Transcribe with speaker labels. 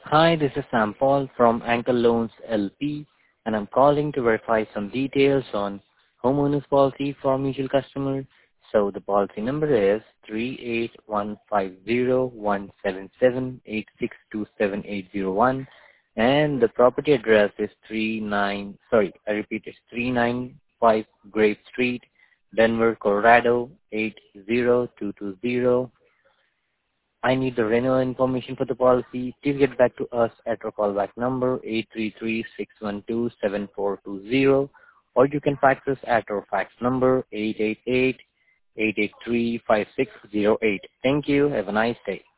Speaker 1: Hi, this is Sam Paul from Anchor Loans LP, and I'm calling to verify some details on homeowners policy for mutual customer. So the policy number is 381501778627801, and the property address is 395 Grape Street, Denver, Colorado 80220. I need the renewal information for the policy. Please get back to us at our callback number 833-612-7420, or you can fax us at our fax number 888-883-5608. Thank you. Have a nice day.